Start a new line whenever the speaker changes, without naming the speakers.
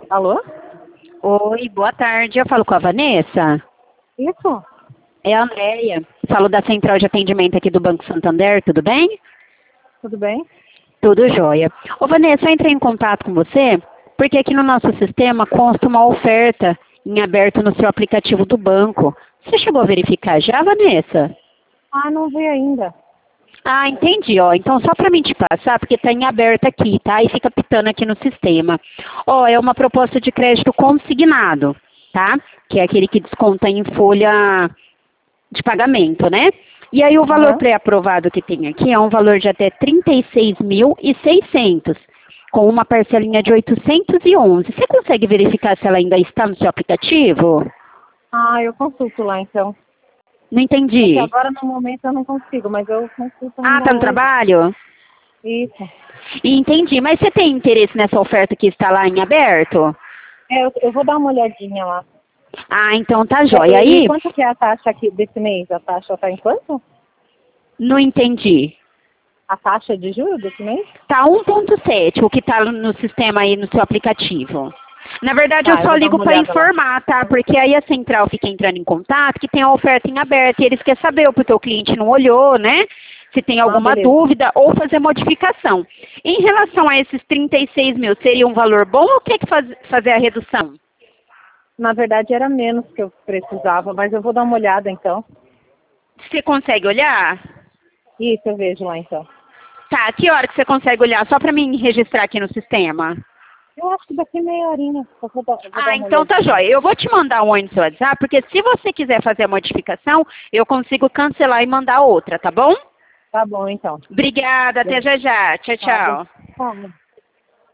Alô?
Oi, boa tarde. Eu falo com a Vanessa.
Isso?
É a Andréia. Falo da Central de Atendimento aqui do Banco Santander, tudo bem?
Tudo bem?
Tudo jóia. Ô Vanessa, eu entrei em contato com você porque aqui no nosso sistema consta uma oferta em aberto no seu aplicativo do banco. Você chegou a verificar já, Vanessa?
Ah, não vi ainda.
Ah, entendi, ó. Então só para mim te passar, porque tá em aberto aqui, tá? E fica pitando aqui no sistema. Ó, é uma proposta de crédito consignado, tá? Que é aquele que desconta em folha de pagamento, né? E aí o valor
Aham.
pré-aprovado que tem aqui é um valor de até 36.600, com uma parcelinha de 811. Você consegue verificar se ela ainda está no seu aplicativo?
Ah, eu consulto lá então.
Não
Porque
entendi.
agora no momento eu não consigo, mas eu consulto
Ah,
ainda
tá no
hoje.
trabalho?
Isso.
Entendi. Mas você tem interesse nessa oferta que está lá em aberto?
É, eu vou dar uma olhadinha lá.
Ah, então tá
É,
jóia.
e
Aí,
quanto que é a taxa aqui desse mês? A taxa tá em quanto?
não entendi.
A taxa de juros desse mês?
Tá 1,7 o que tá no sistema aí no seu aplicativo. Na verdade, eu
Tá, eu
só
vou dar
ligo
uma
para
olhada lá.
informar, tá? Porque aí a central fica entrando em contato que tem a oferta em aberto e eles querem saber porque o cliente não olhou, né? Se tem
Ah,
alguma
beleza.
dúvida ou fazer modificação. Em relação a esses 36 mil, seria um valor bom ou quer que fazer a redução?
Na verdade era menos que eu precisava, mas eu vou dar uma olhada então.
Você consegue olhar?
Isso, eu vejo lá então.
Tá, que hora que você consegue olhar? Só para mim registrar aqui no sistema.
Eu acho que daqui meia horinha eu vou dar
Ah,
uma
então tá
olhadinha.
jóia. Eu vou te mandar um oi no seu WhatsApp, porque se você quiser fazer a modificação, eu consigo cancelar e mandar outra, tá bom?
Tá bom então.
Obrigada, até já já. Tchau,
Tá,
tchau.
tá.